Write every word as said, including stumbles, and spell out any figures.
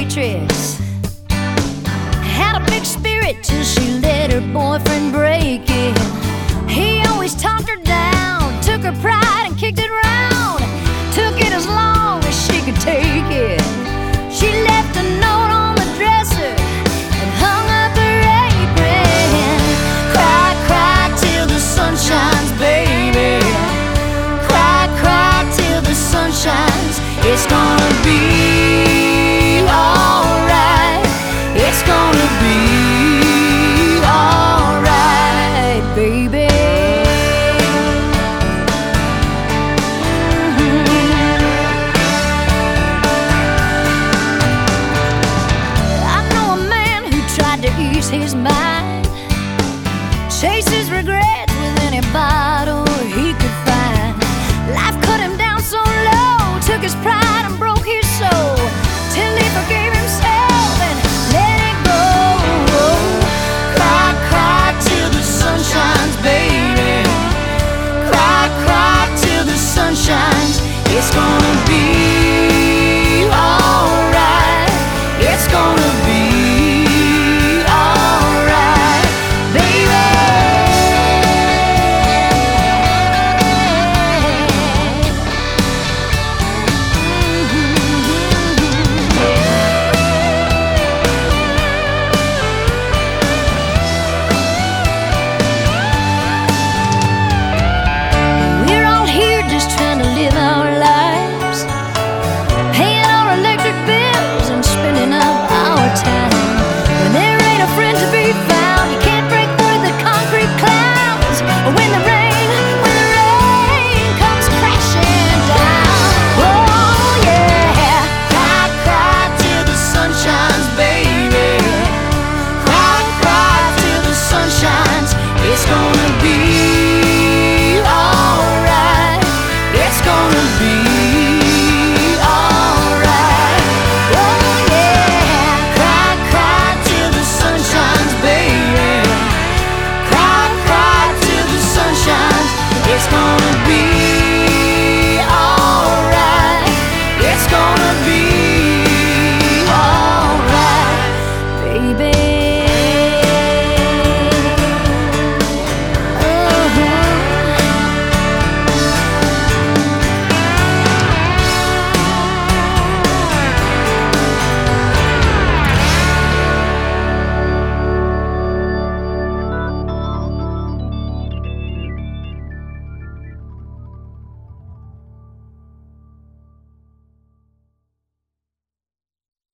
Beatrice had a big spirit till she let her boyfriend break it. He always talked her down, took her pride and kicked it round, took it as long as she could take it. She left a note on the dresser and hung up her apron. Cry, cry till the sun shines, baby. Cry, cry till the sun shines. It's gonna be alright. It's gonna be alright, baby. Mm-hmm. I know a man who tried to ease his mind.